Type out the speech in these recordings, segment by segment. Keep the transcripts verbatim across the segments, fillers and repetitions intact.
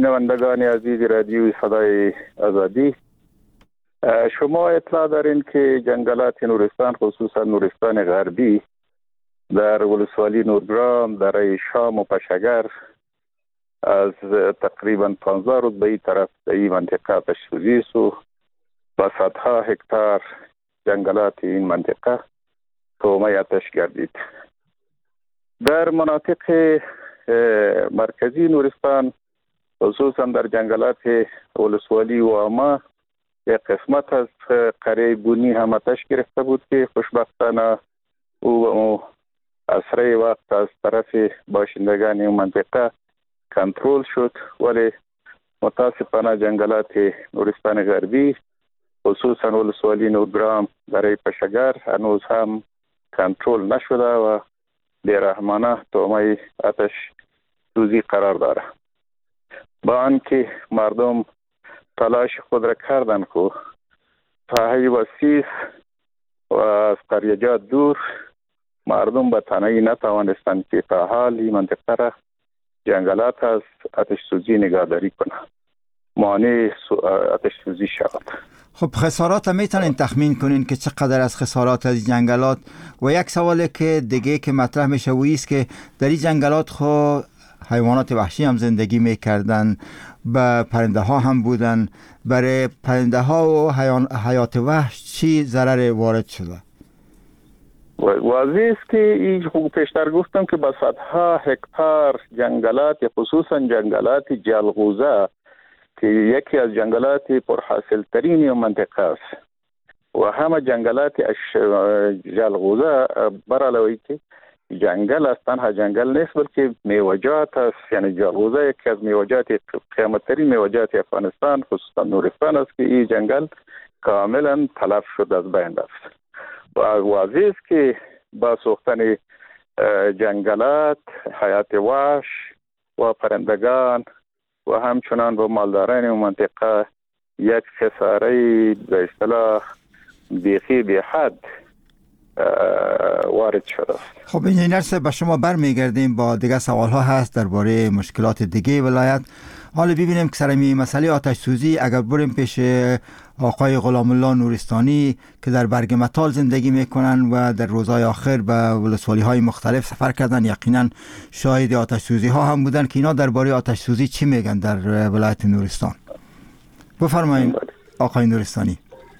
شنوندگان عزیز رادیوی صدای آزادی، شما اطلاع دارین که جنگلات نورستان، خصوصا نورستان غربی در ولسوالی نورگرام، در شام و پشگر از تقریبا پانزده روز به این طرف در این منطقه آتش سوزی است و با صدها هکتار جنگلات این منطقه تومه آتش گردید. در مناطق مرکزی نورستان، خصوصا در جنگلات ولسوالی و آما، یک قسمت از قریه بونی هم آتش گرفته بود که خوشبختانه او اسرع وقت از طرف باشندگان این منطقه کنترل شد، ولی متاسفانه جنگلات نورستان غربی خصوصا ولسوالی نورگرام برای پشگر هنوز هم کنترل نشده و بیرحمانه تومه آتش سوزی قرار داره. با آنکه مردم تلاش خود را کردند که ساحه وسیع و از قریجات دور، مردم به تنهایی نتوانستند که تا حال این منطقه را جنگلات از آتش سوزی نگهداری کنند، مانع آتش سوزی شود. خب خسارات هم میتونین تخمین کنین که چقدر از خسارات از جنگلات؟ و یک سوالی که دیگه که مطرح میشه و ایست که در این جنگلات خو حیوانات وحشی هم زندگی میکردن، و پرنده ها هم بودن. برای پرنده ها و حیات وحش چی ضرر وارد شده؟ واضح است که این خوب پیشتر گفتم که با صدها هکتار جنگلات، خصوصا جنگلات جلغوزه که یکی از جنگلات پرحاصل ترین منطقه است و همه جنگلات جلغوزه بر علاوه که جنگل است، تنها جنگل نیست بلکه میوجات است. یعنی جلغوزه یکی از میوجات قیمت ترین میوجات افغانستان خصوصا نورستان است که این جنگل کاملا تلف شد، از بین رفت. و واضح است که با سوختن جنگلات حیات وحش و پرندگان و همچنان به مالداران منطقه یک خساره به اصطلاح بیخی به حد وارد شده. خب انجینر صاحب، به شما برمیگردیم. با دیگه سوال ها هست درباره مشکلات دیگه ولایت. حالا ببینیم که سرمی مسئله آتش سوزی اگر بریم پیش آقای غلام الله نورستانی که در برگ متال زندگی میکنن و در روزهای آخر به ولسوالی های مختلف سفر کردن، یقینا شاهد آتش سوزی ها هم بودن که اینا درباره آتش سوزی چی میگن در ولایت نورستان. بفرمایید آقای نورستانی.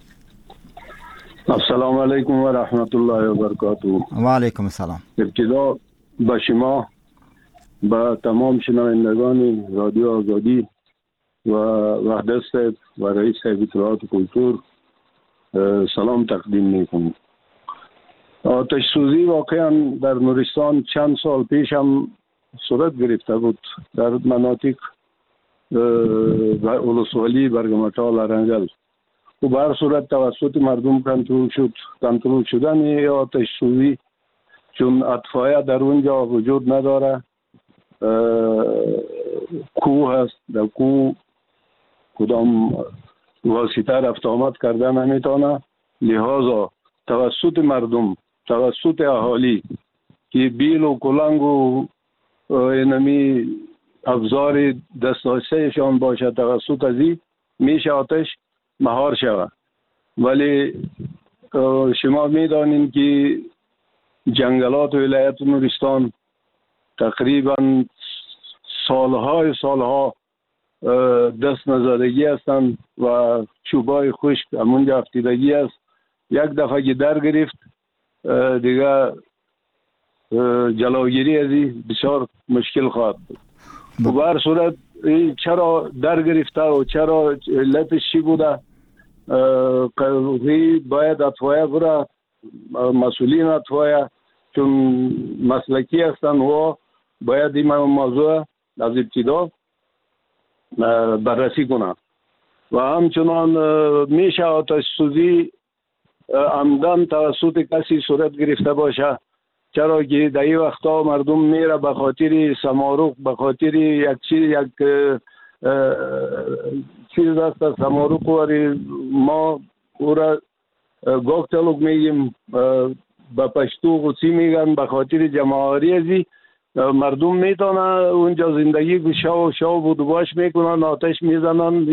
السلام علیکم و رحمت الله و برکاته. و علیکم السلام. ابتدا با شما، با تمام شنوندگان رادیو آزادی و وحدت صاحب و رئیس اطلاعات کلتور سلام تقدیم میکنم. آتش سوزی واقعا در نورستان چند سال پیش هم صورت گرفته بود در مناطق ولسوالی برگمتال ارنگل و به هر صورت توسط مردم کنترل شد. کنترل شدن آتش سوزی چون اطفایه در اونجا وجود نداره، کوه هست، در کوه کدام واسطه رفت آمد کرده نمیتونه، لحاظا توسط مردم، توسط اهالی که بیل و کلنگ و اینمی افزار دسترسیشان باشه توسط ازی میشه آتش مهار شود. ولی شما میدانین که جنگلات ولایت نورستان تقریبا سالهای سالها دست نزدگی هستند و چوبای خشک همونجا افتیدگی است. یک دفعه که در گرفت دیگه جلوگیری از این بسیار مشکل خواهد بود. و به هر صورت چرا در گرفته و چرا علتش چی بوده، باید اطفایه برای مسئولین اطفایه چون مسلکی هستن و باید این موضوع از ابتدا بررسی کنند. و همچنان میشه آتش سوزی عمدن توسط کسی صورت گرفته باشه، چرا که در این وقتا مردم میره به خاطر سمارق، به خاطر یک چیز یک چیز است سمارق و ما او را گوکتلوک میگیم، به پشتو غصی میگن، به خاطر جمعاری ازی مردم میتونن اونجا زندگی شو شو بود باش میکنن، آتش میزنن.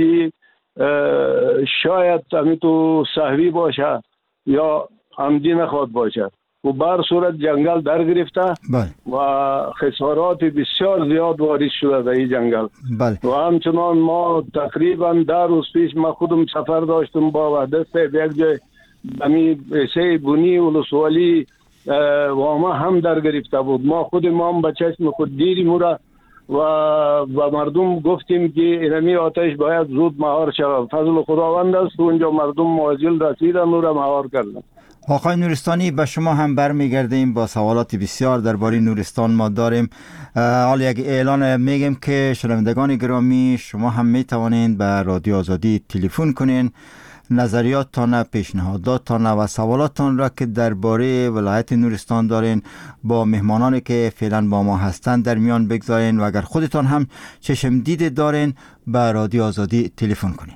شاید همین تو صحوی باشه یا عمدی نخواد باشه و بر صورت جنگل در گرفته بله. و خسارات بسیار زیاد وارد شده در این جنگل. بله. و همچنان ما تقریبا در روز پیش ما خودم سفر داشتم با وحدت صاحب یک جای همین سه بونی ولسوالی و ما هم در گرفته بود. ما خود ما هم به چشم خود دیدیم مورا و و مردم گفتیم که اینمی آتش باید زود مهار شود. فضل خداوند است اونجا مردم معجل رسیدن و را مهار کردن. آقای نورستانی به شما هم برمیگردیم با سوالات بسیار درباره نورستان ما داریم. حالا یک اعلان میگم که شنوندگان گرامی شما هم میتوانید به رادیو آزادی تلفن کنین، نظریاتتان، پیشنهاداتتان و سوالاتتان را که درباره ولایت نورستان دارین با مهمانانی که فعلا با ما هستند در میان بگذارین و اگر خودتان هم چشم دیده دارین به رادیو آزادی تلفن کنین.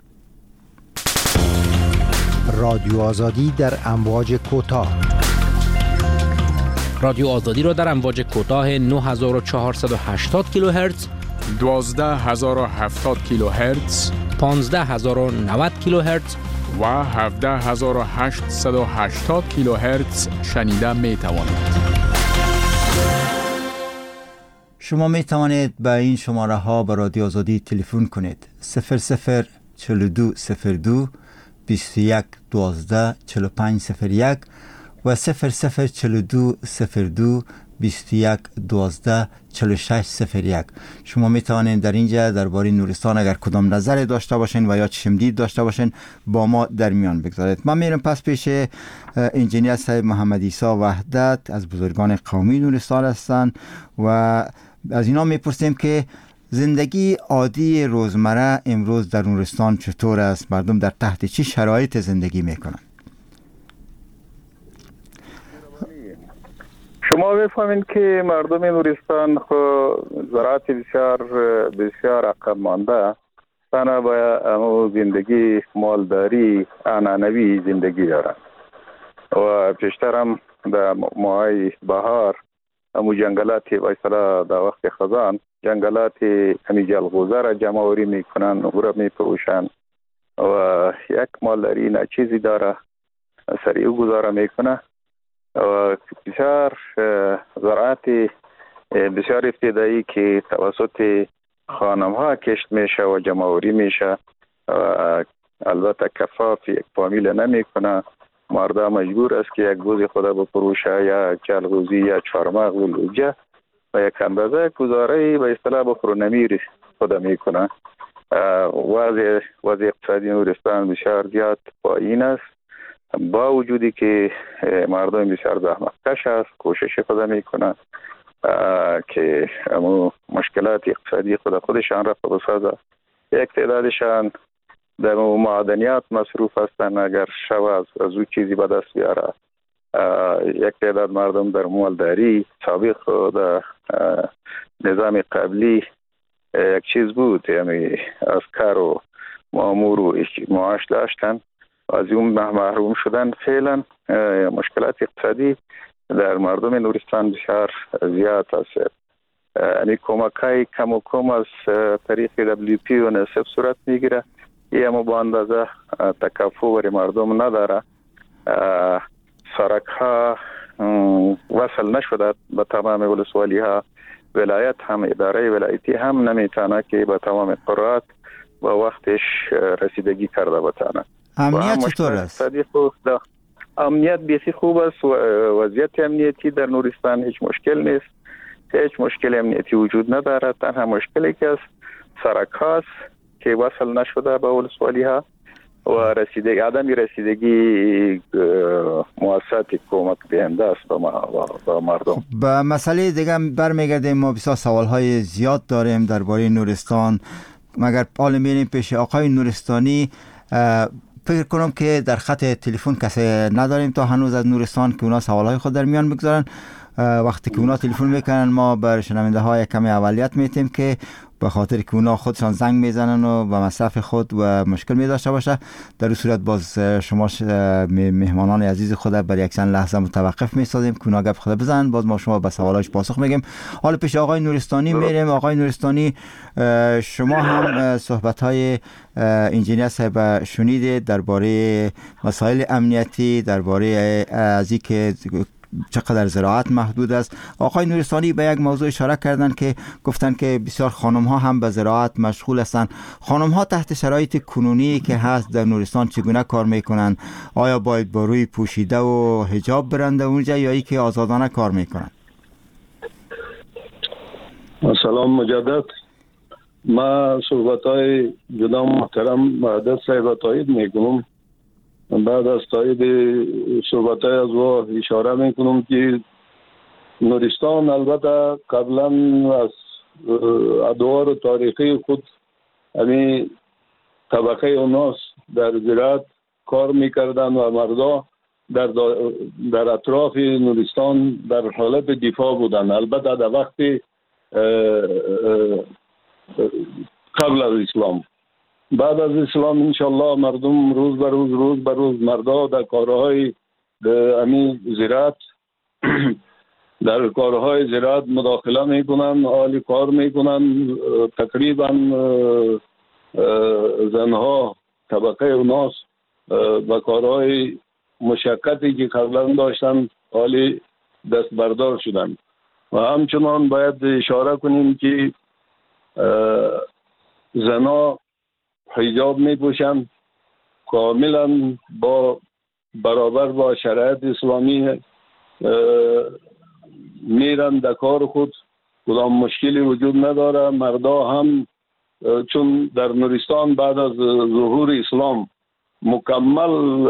رادیو آزادی در امواج کوتاه. رادیو آزادی را در امواج کوتاه نه هزار و چهارصد و هشتاد کیلوهرتز، دوازده هزار و هفتاد کیلوهرتز، پانزده هزار و نود کیلوهرتز و هفده هزار و هشتصد و هشتاد کیلوهرتز شنیده می توانید. شما می توانید به این شماره ها به رادیو آزادی تلفن کنید: صفر صفر چهل و دو صفر دو بیست و یک دوازده چهل و پنج صفر یک و صفر صفر چهل و دو صفر دو بیست و یک دوازده چهل و شش صفر یک. شما می توانید در اینجا درباره نورستان اگر کدام نظر داشته باشین و یا چشمدید داشته باشین با ما در میان بگذارید. من میرم پس پیش انجینیر صاحب محمد عیسی وحدت از بزرگان قومی نورستان هستند و از اینا میپرسیم که زندگی عادی روزمره امروز در نورستان چطور است؟ مردم در تحت چه شرایط زندگی میکنن؟ شما بفهمین که مردم نورستان خو زراعت بسیار بسیار عقب مانده، تنها با زندگی مالداری عنعنوی زندگی دارن و پیشتر هم در ماهای بهار همو جنگلات و اصطلاح در وقت خزان جنگلات همی جلغوزه را جمع آوری میکنن و را میفروشن و یک مالداری ناچیزی داره سریع گذاره میکنه و بسیار زراعت بسیار ابتدایی که توسط خانم ها کشت میشه و جمع آوری میشه و البته کفاف یک فامیل نمیکنه. مردا مجبور است که یک گوز خدا بفروشه یا جلغوزی یا چهارمغز و لوجه و یک اندازه گزاره به اصطلاح بخورنمی خدا میکنه. وضع وضع اقتصادی نورستان بسیار زیاد پایین است، با وجودی که مردم بسیار زحمت کش است، کوشش خدا میکنه که امو مشکلات اقتصادی خدا خودشان را بسازه. یک تعدادشان در معدنیات مصروف هستند، اگر شو از از او چیزی به دست بیاره. یک تعداد مردم در مالداری سابق و در نظام قبلی یک چیز بود، یعنی از کار و مامور و معاش داشتن، از اون محروم شدن. فعلا مشکلات اقتصادی در مردم نورستان بسیار زیاد است. یعنی کمکای کم و کم از طریق دبلیو پی و نصف صورت میگیره، یه اما با اندازه تکافو بر مردم نداره. سرک ها وصل نشده به تمام ولسوالی ها، ولایت هم اداره ولایتی هم نمیتونه که به تمام قرارات و وقتش رسیدگی کرده بتانه. امنیت چطور است؟ امنیت بیسی خوب است و وضعیت امنیتی در نورستان هیچ مشکل نیست، هیچ مشکل امنیتی وجود نداره. تنها مشکلی که است سرک هاست که وصل نشده به ولسوالی ها و رسیدگی عدم رسیدگی مؤسسات کمک دهنده است به مردم. به مسئله دیگه برمیگردیم. ما بسیار سوال های زیاد داریم درباره نورستان، مگر حالا میریم پیش آقای نورستانی. فکر کنم که در خط تلفن کسی نداریم تا هنوز از نورستان که اونا سوال های خود در میان بگذارن. وقتی که اونا تلفن میکنن ما بر شنونده های کمی اولیت میتیم که به خاطر که اونا خودشان زنگ میزنن و به مصرف خود و مشکل می داشته باشه. در این صورت باز شما مهمانان عزیز خود برای یک چند لحظه متوقف می سازیم که اونا گپ خود بزنن، باز ما شما به سوالاش پاسخ میگیم. حالا پیش آقای نورستانی میریم. آقای نورستانی، شما هم صحبت های انجینیر صاحب شنیدید درباره مسائل امنیتی، درباره از اینکه چقدر زراعت محدود است. آقای نورستانی به یک موضوع اشاره کردن که گفتن که بسیار خانم ها هم به زراعت مشغول هستند. خانم ها تحت شرایط کنونی که هست در نورستان چگونه کار میکنن؟ آیا باید با روی پوشیده و حجاب برند اونجا یا ای که آزادانه کار میکنن؟ سلام مجدد. ما صحبت های جناب محترم مهدد صاحب تایید میکنم. بعد از تایید صحبت های از او اشاره میکنم که نورستان البته قبلا از ادوار تاریخی خود همین طبقه اوناس در زراعت کار میکردن و مردا در در اطراف نورستان در حالت دفاع بودن. البته در وقت قبل از اسلام. بعد از اسلام انشالله مردم روز به روز روز به روز مردا در کارهای همین زراعت در کارهای زراعت مداخله میکنن، عالی کار میکنن. تقریبا زنها طبقه اوناس و کارهای مشقتی که قبلا داشتن عالی دست بردار شدن. و همچنان باید اشاره کنیم که زنها حجاب می پوشند، کاملا با برابر با شرایط اسلامی میرن در کار خود، کدام مشکلی وجود نداره. مردا هم چون در نورستان بعد از ظهور اسلام مکمل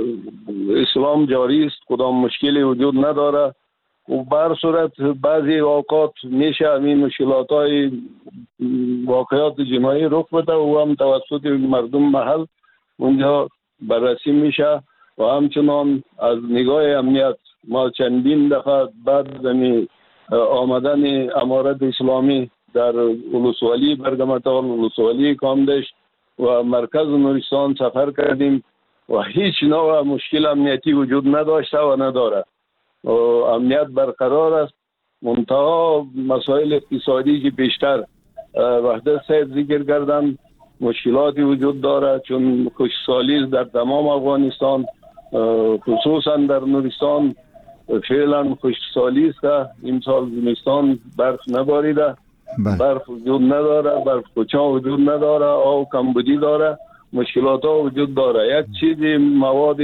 اسلام جاری است، کدام مشکلی وجود نداره. و بر صورت بعضی اوقات میشه همین مشکلات های واقعات جنایی رخ بده و هم توسط مردم محل اونجا بررسی میشه. و همچنان از نگاه امنیت ما چندین دفعه بعد از آمدن امارت اسلامی در ولسوالی برگمتال، ولسوالی کامدشت و مرکز نورستان سفر کردیم و هیچ نوع مشکل امنیتی وجود نداشته و نداره. و امنیت برقرار است. منتها مسائل اقتصادی که بیشتر وحدت صاحب ذکر کردن مشکلاتی وجود داره، چون خشکسالی در تمام افغانستان خصوصا در نورستان فعلا خشکسالی است. این سال زمستان برف نباریده، برف وجود نداره، برف کوچا وجود نداره، آب کمبودی داره، مشکلات ها وجود داره. یک چیزی مواد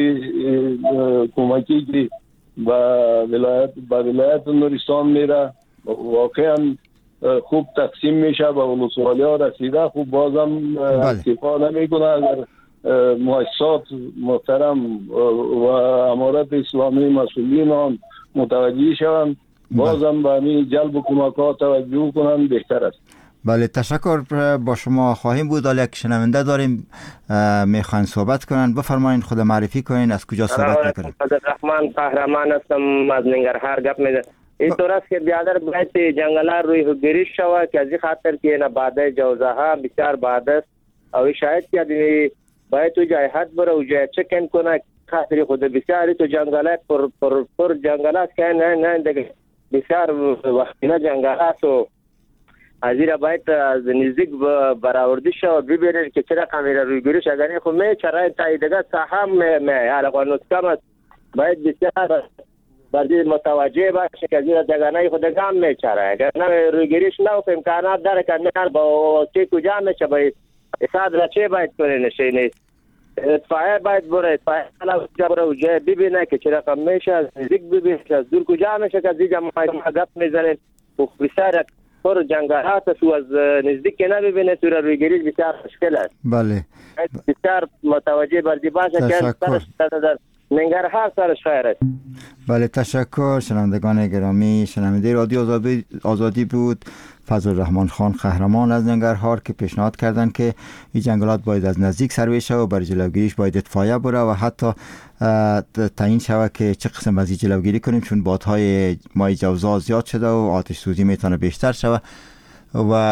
کمکی که با ولایت با ولایت نورستان میره واقعا خوب تقسیم میشه به ولسوالی ها رسیده، خوب بازم استفاده نمیکنه. اگر مؤسسات محترم و امارت اسلامی مسئولین آن متوجه شوند بازم به همین جلب کمک ها توجه کنند بهتر است. بله تشکر با شما خواهیم بود. حالا یک شنونده داریم میخواین صحبت کنن، بفرمایید خود معرفی کنین، از کجا صحبت میکنین؟ عبدالرحمن قهرمان هستم از ننگرهار. گپ میده اینطور است که بیادر باید جنگل‌ها روی گریش شود که از این خاطر که نباده جوزه ها بسیار باد است او شاید که باید تو جای حد بره و جای چکن کنه خاطر خود بسیاری تو جنگلات پر پر پر جنگلات که نه نه دیگه بسیار وقتی نه جنگلات و از این باید از نزدیک برآورده شود ببینید که چرا کامیرا روی گریش اگر خو می چرای تای دیگه سهم می حالا قانون کم باید بسیار بردی متوجه باشه که از این دگانه خود گام می چرای اگر نه روی گریش نه امکانات داره که نه با چه کجا میشه باید اصاد را چه باید کنه نشه نیست. اطفایه باید بره اطفایه کلا بره و جای ببینه که چرا کم میشه از نزدیک ببینه که از دور کجا میشه که از دیگه ما گپ میزنه و بسیار پر جنگلات است و از نزدیک که نبینه تو روی گریش بسیار مشکل است. بله بسیار متوجه بردی باشه که سرش در ننگرهار سرش خیر است. بله تشکر. شنوندگان گرامی، شنونده رادیو آزادی, آزادی بود فضلالرحمن خان قهرمان از ننگرهار که پیشنهاد کردن که این جنگلات باید از نزدیک سروی شود و برای جلوگیریش باید اطفایه بره و حتی تعیین شود که چه قسم از جلوگیری کنیم، چون بادهای مای جوزا زیاد شده و آتش سوزی میتونه بیشتر شود و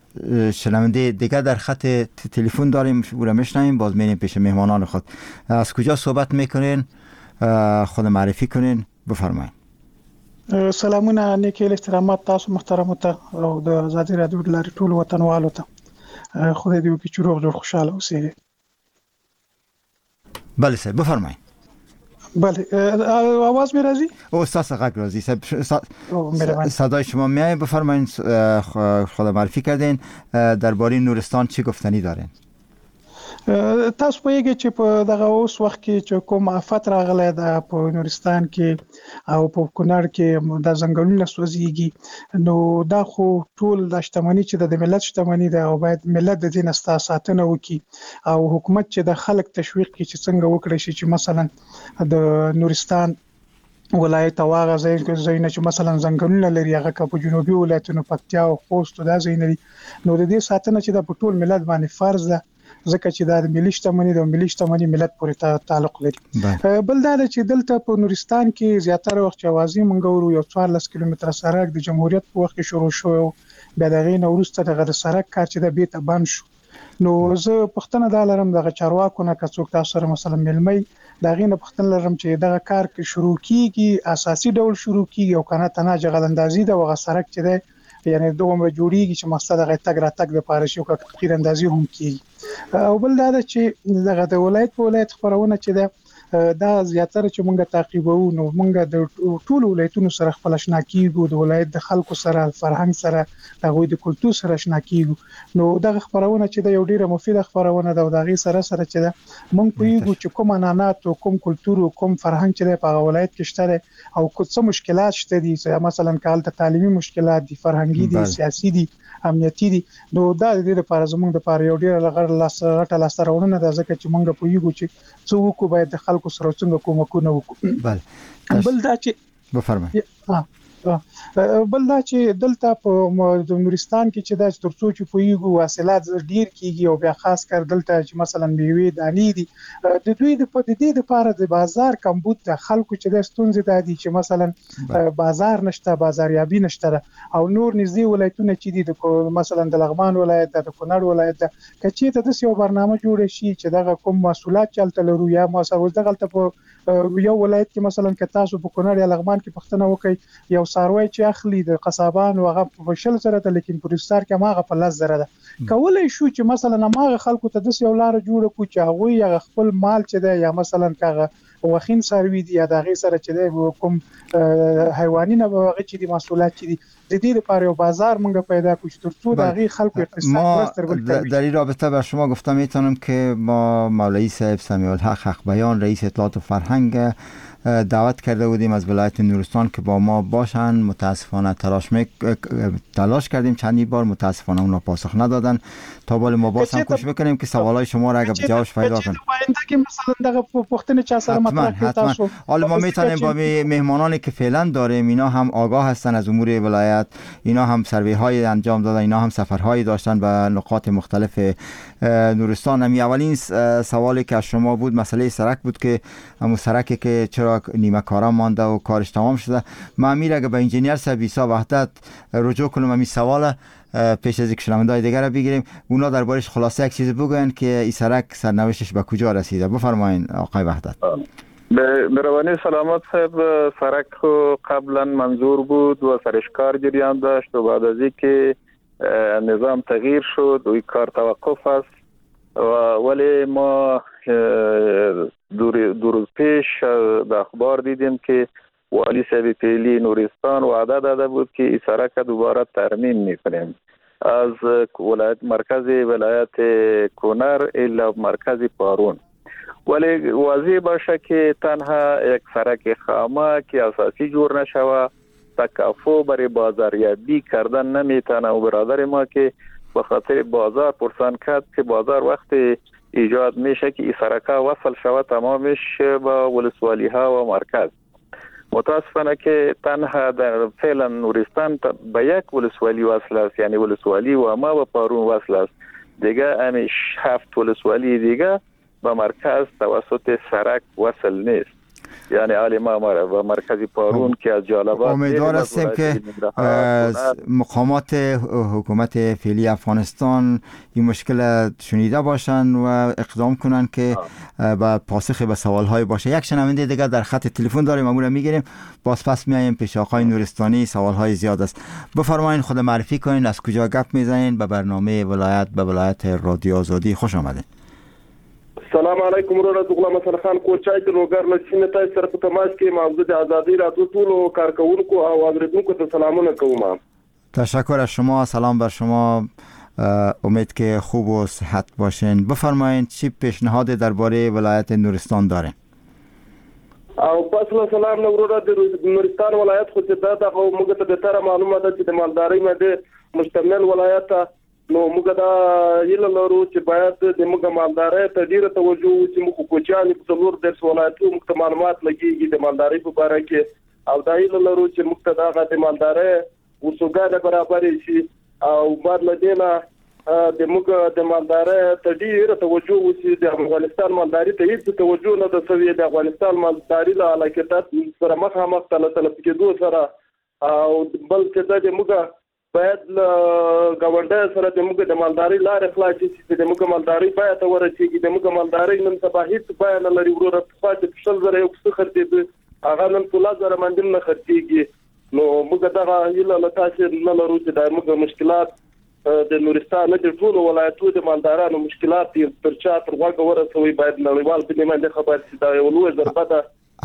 شنونده دیگه در خط تلفن داریم، او را میشنویم. باز میریم پیش مهمانان خود. از کجا صحبت میکنین؟ خود معرفی کنین، بفرمایید. سلامونه، نیکی احترامات تاسو محترم ته او د آزادی رادیو لاري ټول وطنوالو ته. خدای دې وکړي چې روغ جوړ خوشاله اوسئ. بله صاحب بفرمایید. بله آواز می راځي؟ او استاد غږ راځي صاحب. صدای شما میاد، بفرمایید. خود معرفی کردین، درباره نورستان چی گفتنی دارین؟ تاسو پوهیږئ چې په دغه اوس وخت کې چې کوم آفت راغلی ده په نورستان کې او په کونړ کې د ځنګلونو سوځېږي، نو دا خو ټول د شتمنۍ چې د ملت شتمنۍ ده او باید ملت د دې نه ساتنه وکړي او حکومت چې د خلک تشویق کړي چې څنګه وکړي شي چې مثلا د نورستان ولایت او هغه ځایونه چې مثلا ځنګلونه لري هغه په جنوبي ولایتونو پکتیا او خوست دا ځایونه نو د دې ساتنه چې د ټول ملت باندې فرض ده، ځکه چې د ملي شتمنۍ د ملي شتمنۍ ملت پورې تعلق لري. بل دا چې دلته په نورستان کې زیاتره وخت اوازې منګورو یو څوارلس کیلومتره سړک د جمهوریت په وخت کې شروع شو، بیا دغه نه وروسته دغه سړک کار چې د بیت بند شو. نو زه پښتنه دا لرم دغه چارواکو نه کڅوک تاسو سره مثلا ملمي دغه نه پښتنه لرم چې دغه کار کې شروع کیږي اساسي ډول شروع کیږي او کنه تنه جغلندازي د وغه سړک چې ده یعنی دومره جوړیږي چې مقصد هغه تګ را تګ د پاره شو که تیراندازي هم کیږي. او بل دا چې دغه د ولایت په ولایت خبرونه چې ده دا زیاتره چې مونږه تعقیبو نو مونږه د ټول ولایتونو سره خپل آشنا کیږو، د ولایت د خلکو سره فرهنګ سره دغه د کلتور سره آشنا کیږو. نو دغه خبرونه چې د یو ډیره مفیده خبرونه ده او دغه سره سره چې ده مونږ پوهیږو چې کوم عنعنات او کوم کلتور او کوم فرهنګ چې په ولایت کې شته او څه مشکلات شته دي، مثلا کال ته تعلیمي مشکلات دي، فرهنګي دي، سیاسي دي، امنیتي دي. نو دا د دې لپاره زموږ د لپاره یو ډیر لغړ لاس راټه لاس راوړنه ده، ځکه چې مونږ پوهیږو چې څو کو باید د خلکو سره څنګه کومکونه وکړو. بله بل دا چې بفرمایئ. بل دا چې دلته په نورستان کې چې دا ترڅو چې پویګو واصلات ډیر کیږي او بیا خاص کر دلته چې مثلا میوه دانی دي د دوی د په دې لپاره د بازار کمبود د خلکو چې د ستونزې دي چې مثلا بازار نشته، بازاریابي نشته او نور نږدې ولایتونه چې دي مثلا د لغمان ولایت د کونړ ولایت کچې ته د یو برنامه جوړ شي چې دغه کوم مسولات چلته لرو یا مسول دغه په یو ولایت کې مثلا که تاسو په کونړ یا لغمان کې پښتنه وکي یو ساروی چې اخلي د قصابان او هغه په شل سره ته، لیکن پروستار کې ماغه په لس زره ده کولای شو چې مثلا ماغه خلکو ته د یو لار جوړ کو چې هغه یا خپل مال چې ده یا مثلا کاغه وخین سروي دي یا دغه سره چې ده کوم حیواني نه واغې چې د مسولات چې دي د دې لپاره یو بازار مونږ پیدا کوو چې ترڅو دغه خلکو اقتصاد ما در این رابطه به شما گفتم میتونم که ما مولوی صاحب سمیع الحق حق بیان رئیس اطلاعات و فرهنگ دعوت کرده بودیم از ولایت نورستان که با ما باشن. متاسفانه تلاش میک تلاش کردیم چندی بار، متاسفانه اونا پاسخ ندادن. تا بالا ما باز هم کوشش میکنیم که سوالای شما را اگه جوابش پیدا کنیم. حتما حالا ما میتونیم با مهمانانی که فعلا داریم اینا هم آگاه هستن از امور ولایت، اینا هم سروی های انجام دادن، اینا هم سفرهایی داشتن به نقاط مختلف نورستان. هم اولین سوالی که از شما بود مسئله سرک بود که همون سرکی که چرا نیمه کارا مانده و کارش تمام شده. من امیر اگه به انجینیر صاحب عیسی وحدت رجوع کنم همین سوال پیش از اینکه شنونده‌های دیگر رو بگیریم، اونا دربارش خلاصه یک چیز بگوین که این سرک سرنوشتش به کجا رسیده. بفرمایین آقای وحدت. به مهربانی سلامت صاحب، سرک قبلا منظور بود و سرش کار جریان داشت و بعد از اینکه نظام تغییر شد و این کار توقف است و ولی ما دو روز پیش در اخبار دیدیم که والی صاحب پیلی نورستان وعده داده بود که این سرک دوباره ترمیم میکنیم از ولایت مرکز ولایت کونر الی مرکز پارون. ولی واضح باشه که تنها یک سرک خامه که اساسی جور نشوه تکافو برای بازاریابی کردن نمیتونه و برادر ما که به خاطر بازار پرسان کرد که بازار وقت ایجاد میشه که این سرکا وصل شود تمامش با ولسوالی ها و مرکز. متاسفانه که تنها در فعلا نورستان به یک ولسوالی وصل است، یعنی ولسوالی و ما و پارون وصل است. دیگه همیش هفت ولسوالی دیگه به مرکز توسط سرک وصل نیست. یعنی آل مامر و مرکز پارون که از جالبات امیدوار هستیم که مقامات حکومت فعلی افغانستان این مشکل شنیده باشند و اقدام کنند که با پاسخ به سوالهای باشه. یک شنونده دیگر در خط تلفن داریم، امور میگیریم، باز پس میایم پیش آقای نورستانی. سوالهای زیاد است. بفرمایید خود معرفی کنین، از کجا گپ میزنین؟ به برنامه ولایت به ولایت رادیو آزادی خوش آمدین. سلام علیکم ورحمت غلام حسن خان کوچای د روګر لچینه تاسو سره په تماس کې موضوع د ازادي راډیو ټولو کارکونکو او اوریدونکو ته سلامونه کوم. تشکر از شما، سلام بر شما، امید که خوب و صحت باشین. بفرمایید چی پیشنهاد درباره ولایت نورستان دارین؟ او پس له سلام نو ورته د نورستان ولایت خو ته دا خو موږ ته د تر معلومه ده چې د مالدارۍ باندې مشتمل ولایت نو موږ دا یله لرو چې باید د موږ مالدارۍ ته ډیره توجه وکړو. موږ کوچاني په څلور د ولایتو موږ معلومات لګيږي د مالدارۍ په اړه کې او دا یله لرو چې موږ ته دا د مالدارۍ وسوګه برابر شي او بعد لدينا د موږ د مالدارۍ ته ډیره توجه وکړو. د افغانستان مالدارۍ ته هیڅ توجه نه ده شوې. د افغانستان مالدارۍ له علاقات سره مخامخ تل تل کېدو سره او بل څه د موږ باید گاونډي سره د موږ د مالداري لارې خلاصې شي. د موږ مالداري باید ورسېږي. د موږ مالداري نن سبا هیڅ بیان لري ورور پاتې شل زره یو څه خرڅېږي هغه نن ټول زره باندې نه خرڅېږي. نو موږ دا یله لتاسې نه لرو چې د موږ مشکلات د نورستان د ټول ولایتونو د مالدارانو مشکلات تر چا تر واګه ورسوي. باید نړیوال په دې باندې خبر شي. دا یو لوی ضربه ده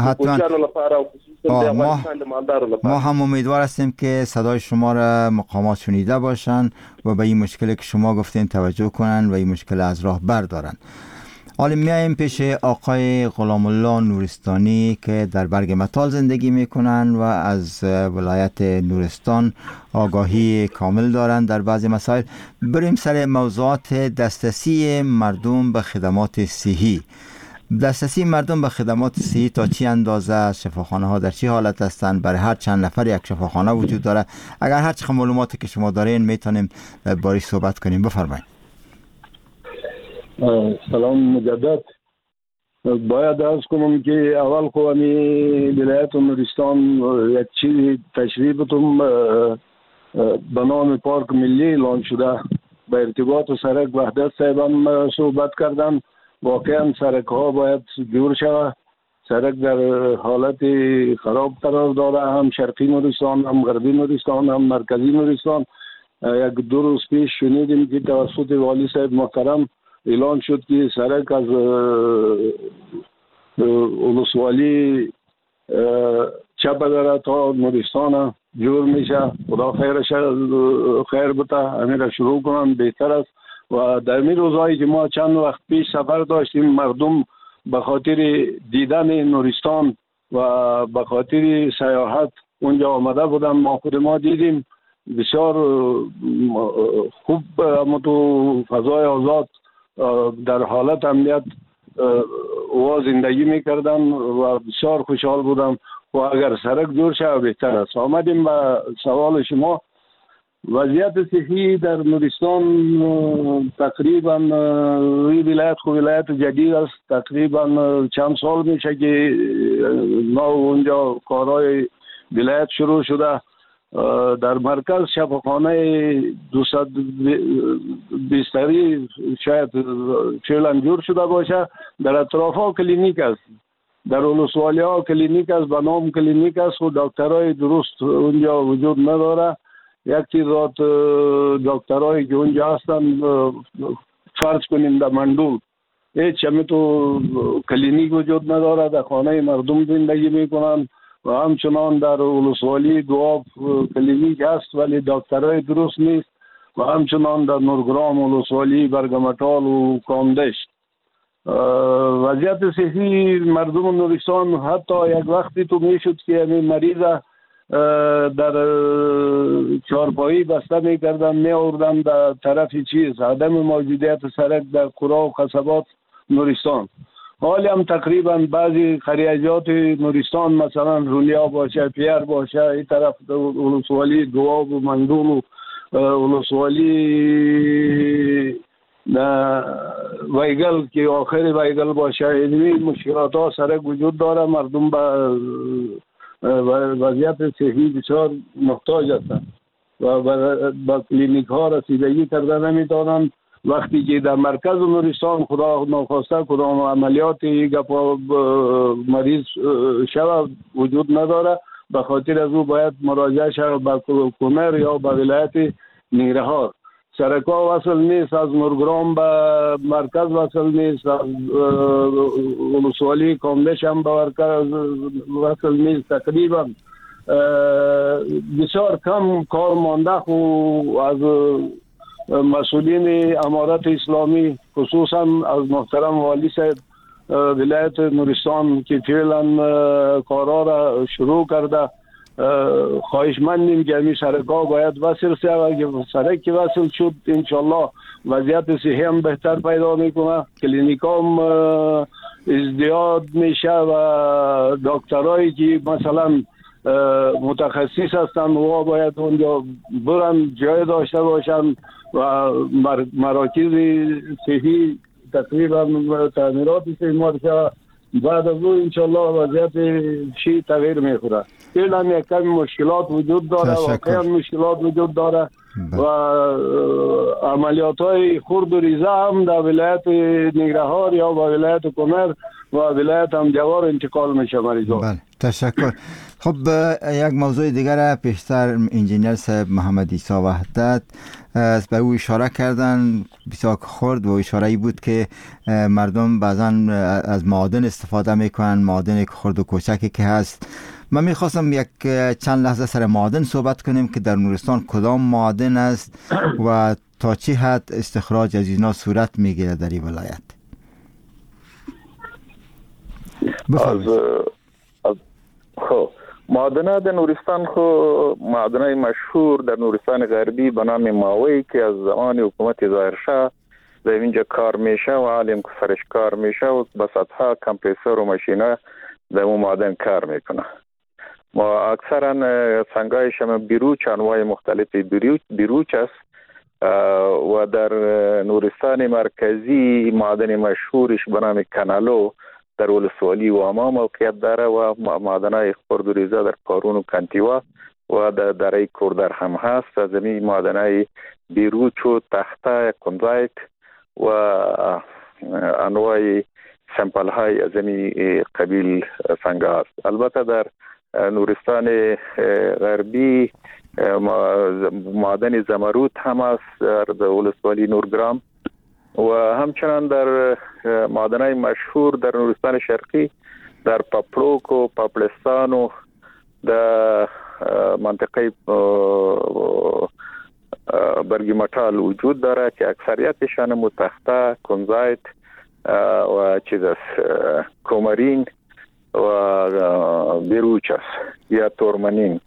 ما, ما هم امیدوار هستیم که صدای شما را مقامات شنیده باشند و به این مشکلی که شما گفتین توجه کنند و این مشکل از راه بردارند. حالا میایم پیش آقای غلام الله نورستانی که در برگ متال زندگی میکنند و از ولایت نورستان آگاهی کامل دارند در بعضی مسائل. بریم سر موضوعات دسترسی مردم به خدمات صحی. دسترسی مردم به خدمات صحی تا چی اندازه؟ شفاخانه ها در چی حالت هستند؟ برای هر چند نفر یک شفاخانه وجود داره؟ اگر هر چه معلوماتی که شما دارین میتونیم باری صحبت کنیم. بفرمایید. سلام مجدد. باید عرض کنم که اول خو امی ولایت نورستان یک چیز تشریح بتم به نام پارک ملی اعلان شده. به ارتباط سرک وحدت صاحبان صحبت کردن. واقعا سرک ها باید جور شود. سرک در حالت خراب قرار داره، هم شرقی نورستان، هم غربی نورستان، هم مرکزی نورستان. یک دو روز پیش شنیدیم که توسط والی صاحب محترم اعلان شد که سرک از ولسوالی چپدره تا نورستان جور میشه. خدا خیرش خیر بته، همین شروع کنن بهتر است. و در این روزهایی که ما چند وقت پیش سفر داشتیم، مردم به خاطر دیدن نورستان و به خاطر سیاحت اونجا آمده بودن. ما خود ما دیدیم بسیار خوب تو فضای آزاد در حالت امنیت و زندگی میکردن و بسیار خوشحال بودم. و اگر سرک جور شود بهتر است. آمدیم به سوال شما. وضعیت صحی در نورستان تقریبا این ولایت خو ولایت جدید است. تقریبا چند سال میشه که ما اونجا کارهای ولایت شروع شده. در مرکز شفاخانه دویست بستری شاید چهل جور شده باشه. در اطراف ها کلینیک است. در ولسوالی ها کلینیک است، به نام کلینیک است و دکترای درست اونجا وجود نداره. یک تعداد دکترایی که اونجا هستن فرض کنیم در مندول هیچ همی تو کلینیک وجود نداره. در خانه مردم زندگی میکنن و همچنان در ولسوالی دواب کلینیک هست ولی دکترای درست نیست. و همچنان در نورگرام ولسوالی برگمتال و کامدشت وضعیت صحی مردم نورستان حتی یک وقتی تو میشد که همین مریض در چارپایی بسته میکردن می آوردن در طرف چیز عدم موجودیت سرک در قرا و قصبات نورستان. حالی هم تقریبا بعضی خریجات نورستان مثلا رولیا باشه، پیر باشه، این طرف ولسوالی دواب و مندول و ولسوالی ویگل که آخر ویگل باشه این مشکلات ها سرک وجود داره. مردم به وضعیت صحی بسیار محتاج هستند و به کلینیک ها رسیدگی کرده نمیتونند. وقتی که در مرکز نورستان خدا ناخواسته کدام عملیاتی گپا مریض شود وجود نداره، به خاطر از او باید مراجعه شود به کومر یا به ولایت ننگرهار. سرکا وصل نیست، از نورگرام به مرکز وصل نیست، از ولسوالی کاملش هم به مرکز وصل نیست. تقریبا بسیار کم کار مانده خو از مسئولین امارت اسلامی خصوصا از محترم والی صاحب ولایت نورستان که فعلا کارا را شروع کرده. خواهشمندیم که همین سرکا باید وصل شه و سرک که وصل شد انشالله وضعیت صحی هم بهتر پیدا میکنه، کلینیک هم ازدیاد میشه و دکترایی که مثلا متخصص هستند و باید اونجا برن جای داشته باشند و مراکز صحی تقریبا تعمیرات استعمال شد. بعد از اون انشالله وضعیت شی تغییر میخوره. فعلا یک کمی مشکلات وجود داره، واقعا مشکلات وجود داره و عملیات های خرد و ریزه هم در ولایت ننگرهار یا با ولایت کومر و ولایت همجوار انتقال میشه مریضان. بله تشکر. خب یک موضوع دیگر پیشتر انجینیر صاحب محمد عیسی وحدت به او اشاره کردن، بسیار خرد و اشاره ای بود که مردم بعضا از معادن استفاده میکنن، معادن خرد و کوچکی که هست. من میخواستم یک چند لحظه سر معادن صحبت کنیم که در نورستان کدام معادن است و تا چی حد استخراج از اینا صورت میگیره در این ولایت. از از خب معادنه در نورستان خو معادنه مشهور در نورستان غربی به نام ماوی که از زمان حکومت ظاهرشاه در اینجا کار میشه و عالم که سرش کار میشه و به صدها کمپرسور و ماشینا در اون معادن کار میکنه. ما اکثرا سنگایش هم بیروچ، انواع مختلف بیروچ, بیروچ است و در نورستان مرکزی معادن مشهورش به نام کانالو در ولسوالی و اما موقعیت داره و معادنهای خرد و ریزه در قارون و کنتیوا و در دره کوردر هم هست. از این معادنهای بیروچ و تخته کنزایت و انواع سمپل های از این قبیل سنگ هست. البته در نورستان غربی معادن زمرود هم است در ولسوالی نورگرام و همچنان در معادنهای مشهور در نورستان شرقی در پاپلوک و پاپلستان و در منطقه برگی مټال وجود داره که اکثریتشان متخته، کنزایت و چیز است، کومرین و بیروچ است یا تورمنین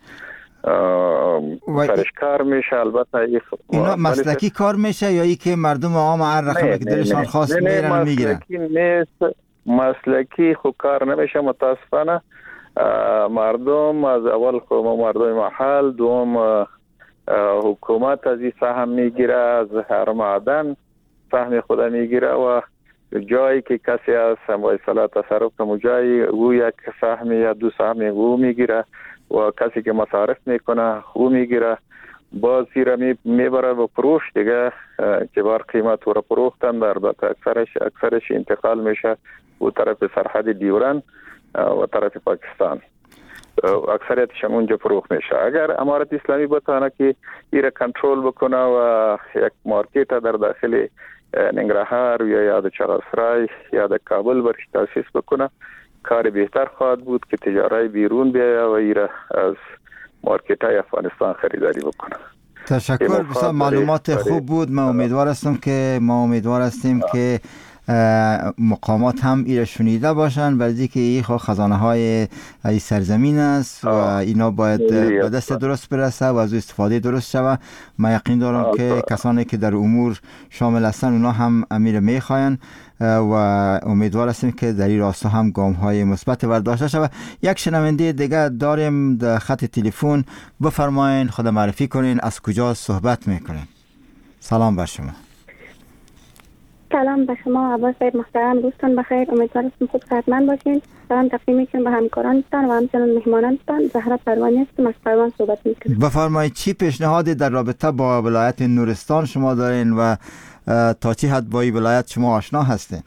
سرش کار میشه. البته اینا مسلکی کار میشه یا ای که مردم عام هر رقمی که دلشان خواست میرن میگیرن؟ نیست، مسلکی خو کار نمیشه متاسفانه. مردم از اول خو مردم محل، دوم حکومت از این سهم میگیره، از هر معدن سهم خود میگیره و جایی که کسی از سمایسالا تصرف کنه جایی او یک سهم یا دو سهم او میگیره و کسی که مصارف میکنه او میگیره. باز زیرا می میبره و فروش دیگه که بار قیمت و فروختن در البته اکثرش اکثرش انتقال میشه و طرف سرحد دیورن و طرف پاکستان، اکثریتش اونجا فروخت میشه. اگر امارت اسلامی بتونه که ایره کنترل بکنه و یک مارکت در داخل ننگرهار یا یاد چغالسرای یا د کابل برش تاسیس بکنه کار بهتر خواهد بود که تجارت بیرون بیاید و ایره از مارکت های افغانستان خریداری بکنه. تشکر، بسیار معلومات خوب بود. ما امیدوار هستم که ما امیدوار هستیم که مقامات هم ایره شنیده باشن، ولی که این خزانه های این سرزمین است و اینا باید به دست درست برسه و از استفاده درست شود. من یقین دارم که کسانی که در امور شامل هستن اونا هم امیر میخواین و امیدوار هستیم که در این راستا هم گام های مثبت برداشته شود. یک شنونده دیگه داریم در خط تلفن، بفرمایین، خود معرفی کنین، از کجا صحبت میکنین؟ سلام بر شما. سلام به شما عباس صاحب محترم، روزتان بخیر. امیدوارم خوب صحتمند باشین. سلام تقدیم میکنم به همکارانتان و همچنین مهمانانتان. زهرا پروانی هستم، از پروان صحبت میکنم. بفرمایید چی پیشنهادی در رابطه با ولایت نورستان شما دارین و تا چه حد با این ولایت شما آشنا هستین؟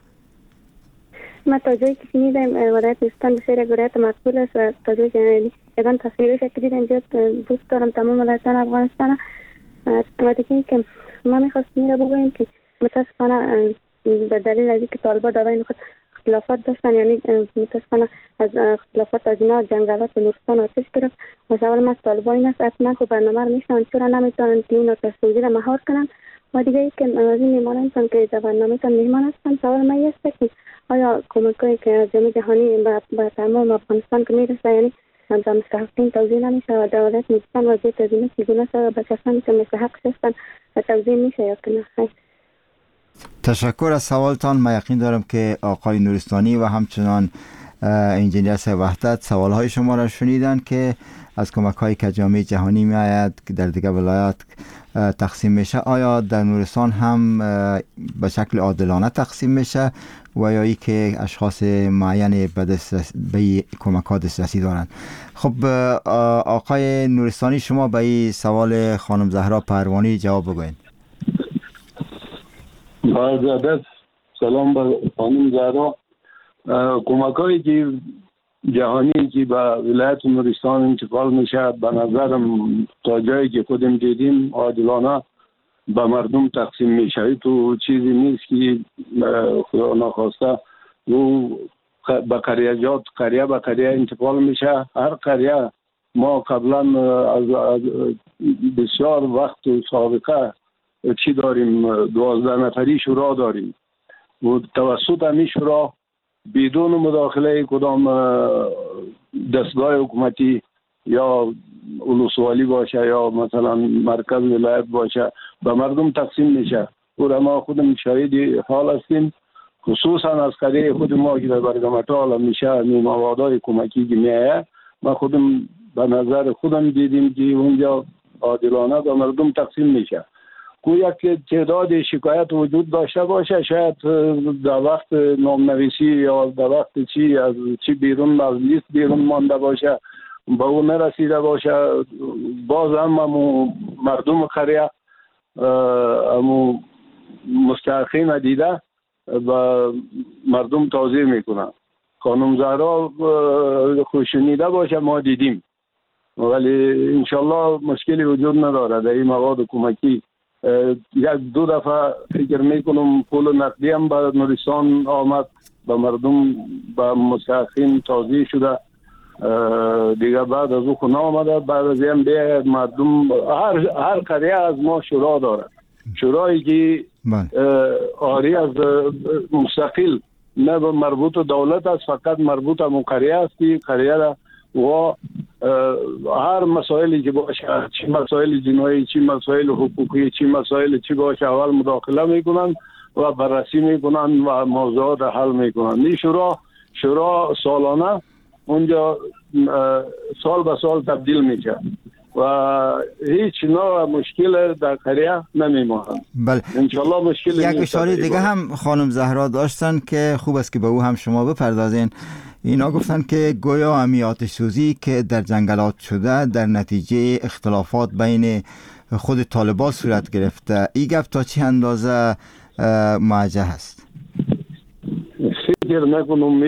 ما تا جایی که شنیدم ولایت نورستان بسیار یک ولایت مقبول است و تا جایی که یکان تصویرش که دیدم زیاد دوست دارم تمام ولایتان افغانستان. و دیگه اینکه ما میخواستیم این رو بگوییم که متاسفانه به دلیل از اینکه طالبان در بین خود اختلافات داشتن، یعنی متاسفانه از اختلافات از اینا جنگلات نورستان آتش گرفت. و سوال ما از طالبان این است حتما خب برنامه رو میشنن چرا نمیتونن که این تصویری رو مهار کنن. و دیگه ای که از این میمانن که در برنامه تان میهمان هستن، سوال ما است که آیا کمکایی که از جامعه جهانی به تمام افغانستان که میرسه، یعنی در مستحقین توزیع نمیشه و دولت نورستان وضعیت از این چگونه است به کسانی که مستحق هستن توزیع میشه یا که نه؟ تشکر از سوالتان. من یقین دارم که آقای نورستانی و همچنان انجینیر صاحب وحدت سوالهای شما را شنیدن که از کمک هایی که جامعه جهانی می آید که در دیگر ولایات تقسیم میشه، آیا در نورستان هم به شکل عادلانه تقسیم میشه و یا ای که اشخاص معین به به کمک ها دسترسی دارند؟ خب آقای نورستانی شما به این سوال خانم زهرا پروانی جواب بگوین. با سلام به خانم زهرا. کمک هایی که جهانی که به ولایت نورستان انتقال میشه به نظرم تا جایی که خودم دیدیم عادلانه به مردم تقسیم میشه. تو چیزی نیست که خدا نخواسته و به قریه‌جات قریه به قریه انتقال میشه. هر قریه ما قبلا از بسیار وقت و سابقه چی داریم، دوازده نفری شورا داریم و توسط همین شورا بدون مداخله کدام دستگاه حکومتی یا ولسوالی باشه یا مثلا مرکز ولایت باشه به مردم تقسیم میشه. و ما خودم شاهد حال هستیم، خصوصا از قریه خود ما که در برگمتال میشه موادهای کمکی که میایه، ما خودم به نظر خودم دیدیم که اونجا عادلانه به مردم تقسیم میشه. گویا که تعداد شکایت وجود داشته باشه، شاید در وقت نامنویسی یا در وقت چی از چی بیرون از لیست بیرون مانده باشه، با اون نرسیده باشه، باز هم امو مردم قریه امو مستحقین دیده و مردم توزیع میکنن. خانم زهرا خوشنیده باشه ما دیدیم، ولی انشالله مشکلی وجود نداره در این مواد کمکی. یک دو دفعه فکر میکنم پول نقدی هم به نورستان آمد، به مردم به مستحقین توزیع شده. دیگه بعد از او خونه آمده، بعد از این به مردم هر هر قریه از ما شورا داره، شورایی که آری از مستقل نه به مربوط دولت است، فقط مربوط به قریه است که قریه را و هر مسائلی که باشه، چی مسائل جنایی، چی مسائل حقوقی، چی مسائل چی باشه اول مداخله میکنن و بررسی میکنن و موضوعات حل میکنن. این شورا شورا سالانه اونجا سال به سال تبدیل میشه و هیچ نوع مشکل در قریه نمیماند. بله. انشالله مشکل یک اشاره دیگه هم خانم زهرا داشتن که خوب است که به او هم شما بپردازین. اینا گفتن که گویا همی آتش سوزی که در جنگلات شده در نتیجه اختلافات بین خود طالبان صورت گرفته. این گپ تا چه اندازه موجه هست؟ فکر نکنم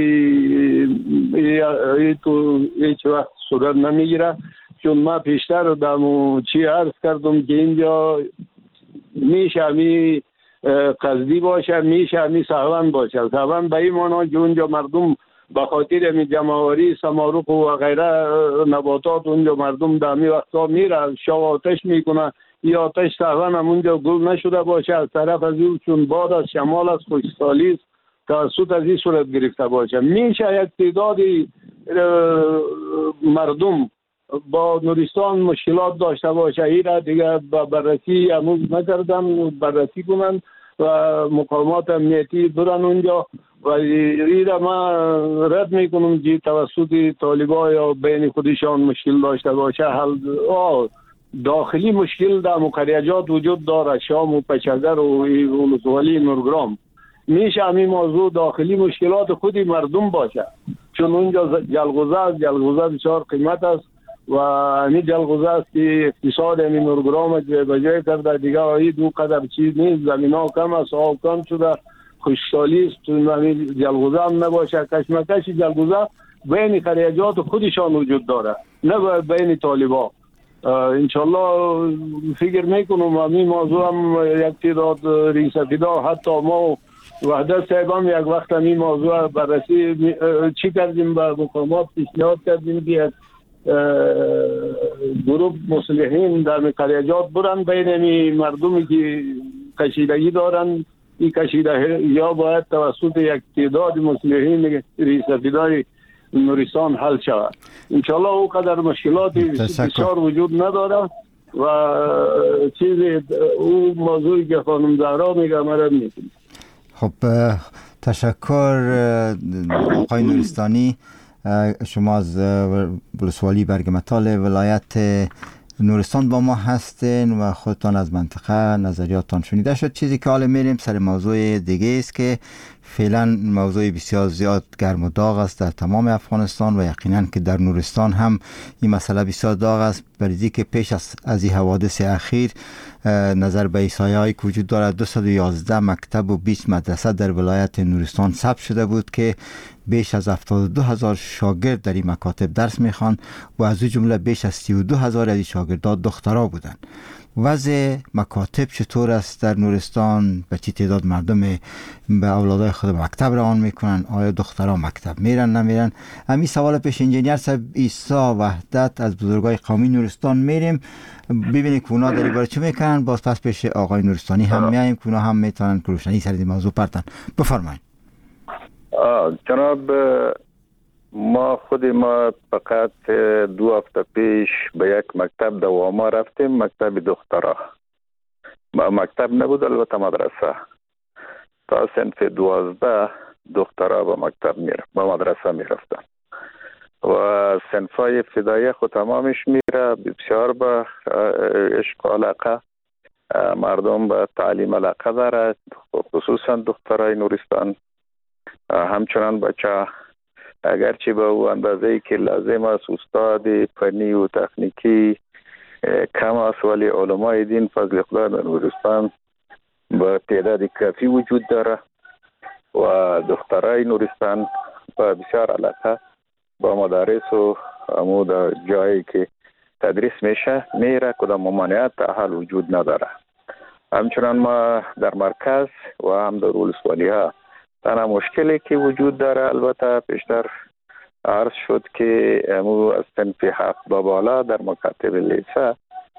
ای تو هیچ وقت صورت نمیگیره، چون ما پیشتر دمو چی عرض کردم که اینجا میشه همی قصدی باشه، میشه همی سهوان باشه. سهوان به این مانا که اونجا مردم به خاطر می جمعواری سمارق و غیره نباتات اونجا مردم دمی وقتا میره شو آتش میکنه. این آتش سهوان هم اونجا گل نشده باشه، از طرف از این چون باد از شمال از خشکسالی است توسط از این صورت گرفته باشه. میشه یک تعدادی مردم با نورستان مشکلات داشته باشه، این را دیگه بررسی امروز نکردن، بررسی کنن و مقامات امنیتی برن اونجا و این را ما رد میکنم که توسط طالبان یا بین خودشان مشکل داشته باشه. حل آه داخلی مشکل در مقریجات وجود داره، شام و پچگر و ولسوالی نورگرام. میشه همین موضوع داخلی مشکلات خودی مردم باشه، چون اونجا جلغوزه است، جلغوزه بسیار قیمت است و این جلغوزه است که اقتصاد همین نورگرام به جای کرده دیگه آیی دو قدر چیز نیست، زمین ها کم است، آب کم شده، خشکسالی است، همین جلغوزه هم نباشه. کشمکش جلغوزه بین خریجات خودشان وجود داره، نه بین طالبا. انشالله فکر میکنم همین موضوع هم یک تعداد ریسفیدا حتی ما وحدت صاحب هم یک وقت همین موضوع بررسی چی کردیم، به مقامات پیشنهاد کردیم که گروه مصلحین در خریجات برن بین مردمی که کشیدگی دارن، این کشیده یا باید توسط یک تعداد مصلحین ریسفیدای نورستان حل شود. انشالله او قدر مشکلاتی بسیار وجود نداره و چیزی او موضوعی که خانم زهرا میگه مرد میکنه. خب تشکر آقای نورستانی. شما از ولسوالی برگمتال ولایت نورستان با ما هستین و خودتان از منطقه نظریاتتان شنیده شد. چیزی که حالا میریم سر موضوع دیگه است که فعلا موضوع بسیار زیاد گرم و داغ است در تمام افغانستان و یقینا که در نورستان هم این مسئله بسیار داغ است. بریزی که پیش از از این حوادث اخیر نظر به ایسایه‌ای که وجود دارد دویست و یازده مکتب و بیست مدرسه در ولایت نورستان ثبت شده بود که بیش از هفتاد و دو هزار شاگرد در این مکاتب درس میخوان و از او جمله بیش از سی و دو هزار از این شاگردان دخترها بودند. وضع مکاتب چطور است در نورستان؟ به چی تعداد مردم به اولادای خود مکتب روان میکنن؟ آیا دخترها مکتب میرن نمیرن؟ همین سوال پیش انجینیر صاحب عیسی وحدت از بزرگای قومی نورستان میریم ببینیم که اونا در باره چه میکنن. باز پس پیش آقای نورستانی هم میایم که اونا هم میتونن روشنی سر این موضوع پرتن. بفرمایید. جناب، ما خود ما فقط دو هفته پیش به یک مکتب دواما رفتیم، مکتب دخترها. مکتب نبود البته مدرسه. تا صنف دوازده دخترها به مکتب میره، به مدرسه میرفتن و صنفای ابتدایی خود تمامش میره. بسیار به عشق و علاقه مردم به تعلیم علاقه داره، خصوصا دخترای نورستان. همچنان بچه اگرچه به او اندازه‌ای که لازم است استاد فنی و تکنیکی کم است، ولی علمای دین فضل خدا در نورستان به تعداد کافی وجود داره و دخترای نورستان با بسیار علاقه با مدارس و امو در جایی که تدریس میشه میره، کدام ممانعت حال وجود نداره. همچنان ما در مرکز و هم در ولسوالی ها تنها مشکلی که وجود داره، البته پیشتر عرض شد که امو از صنف هفت به بالا در مکاتب لیسه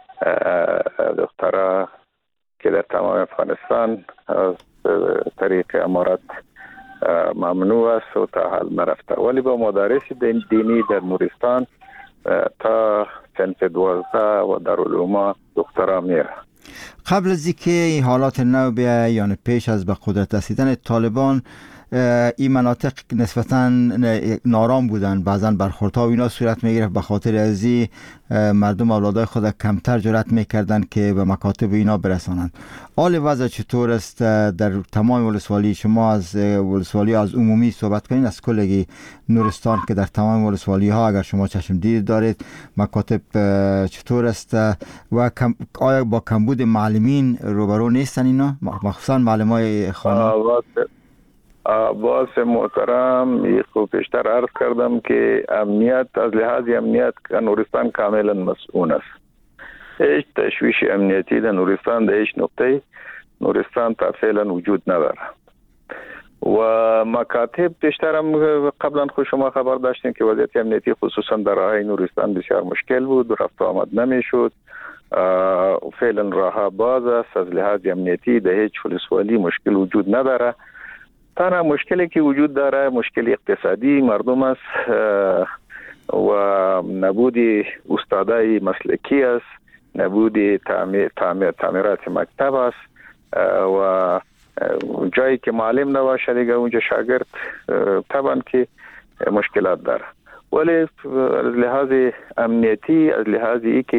دخترها که در تمام افغانستان از طریق امارت ممنوع است و تا حال نرفته، ولی با مدارس دینی در نورستان تا صنف دوازده و در علوم دخترها میره. قبل از اینکه این حالات نو بیاید، یعنی پیش از به قدرت رسیدن طالبان، این مناطق نسبتاً نارام بودن، بعضاً برخوردها و اینا صورت میگرفت. به خاطر از این مردم اولادای خود کمتر جرأت میکردن که به مکاتب اینا برسانند. حال وضع چطور است در تمام ولسوالی؟ شما از ولسوالی از عمومی صحبت کنین، از کلگی نورستان که در تمام ولسوالی ها اگر شما چشم دید دارید مکاتب چطور است و آیا با کمبود معلمین روبرو نیستن اینا، مخصوصا معلمای خانم؟ باز محترم خوب پیشتر عرض کردم که امنیت از لحاظ امنیت نورستان کاملا مسئول است. هیچ تشویش امنیتی در نورستان در هیچ نقطه نورستان تا فعلا وجود نداره و مکاتب پیشتر هم قبلا خود شما خبر داشتین که وضعیت امنیتی خصوصا در راه نورستان بسیار مشکل بود، رفت و آمد نمیشد. فعلا راه باز است، از لحاظ امنیتی در هیچ ولسوالی مشکل وجود نداره. تنها مشکلی که وجود داره مشکل اقتصادی مردم است و نبود استادای مسلکی است، نبود تعمیر تعمیر تعمیرات مکتب است و جایی که معلم نباشه دیگه اونجا شاگرد طبعا که مشکلات داره. ولی از لحاظ امنیتی، از لحاظ ای که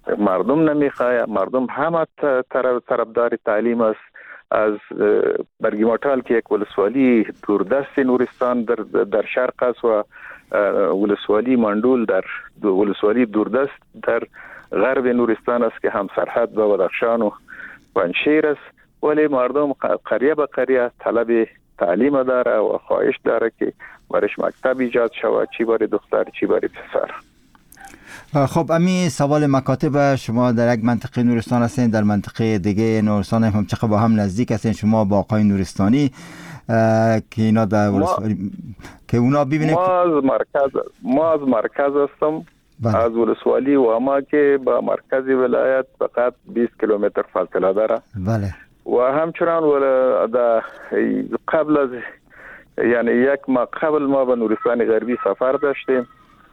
مردم نمیخواه. مردم همه طرف طرفدار تعلیم است. از برگیماتال که یک ولسوالی دوردست نورستان در در شرق است و ولسوالی ماندول در ولسوالی دوردست در غرب نورستان است که هم سرحد با بدخشان و پنجشیر است، ولی مردم قریه به قریه طلب تعلیم داره و خواهش داره که برش مکتب ایجاد شود، چی برای دختر چی برای پسر. خب امی سوال مکاتب، شما در یک منطقه نورستان هستین، در منطقه دیگه نورستان هم چقدر با هم نزدیک هستین شما با آقای نورستانی که اینا در ولسوالی که اونا ببینید. ما از مرکز ما از مرکز هستم. بله. از ولسوالی و اما که با مرکز ولایت فقط بیست کیلومتر فاصله داره. بله. و همچنان ولا قبل از یعنی یک ما قبل ما به نورستان غربی سفر داشتیم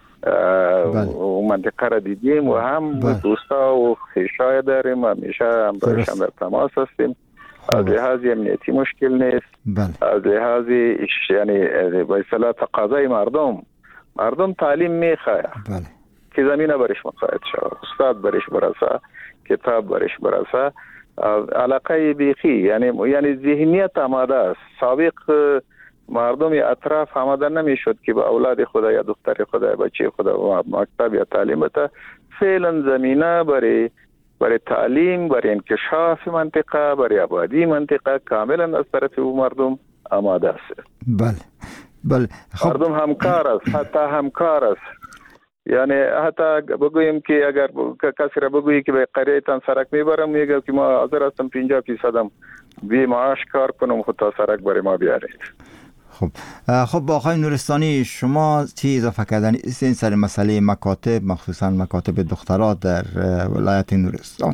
و منطقه را دیدیم و هم دوستا و خویشای داریم، همیشه هم برشان در تماس هستیم. از لحاظ امنیتی مشکل نیست. بله. از لحاظ یعنی به اصطلاح تقاضای مردم مردم تعلیم میخواه. بله. که زمینه برش مساعد شود، استاد برش برسه، کتاب برش برسه، علاقه بیخی یعنی یعنی ذهنیت آماده است. سابق مردم اطراف آماده نمیشد که با اولاد خدا یا دختر خدا یا بچه خدا مکتب یا تعلیم بده. فعلا زمینه برای برای تعلیم، برای انکشاف منطقه، برای آبادی منطقه کاملا از طرف او مردم آماده است. بله بله. خب. مردم همکار است، حتی همکار است. یعنی حتی بگوییم که اگر کسی را بگویی که به قریه تان سرک میبرم، میگه که ما حاضر هستم پنجاه فیصدم بی معاش کار کنم خود تا سرک برای ما بیارید. خب خب با آقای نورستانی شما چی اضافه کردن این سر مسئله مکاتب، مخصوصا مکاتب دخترها در ولایت نورستان؟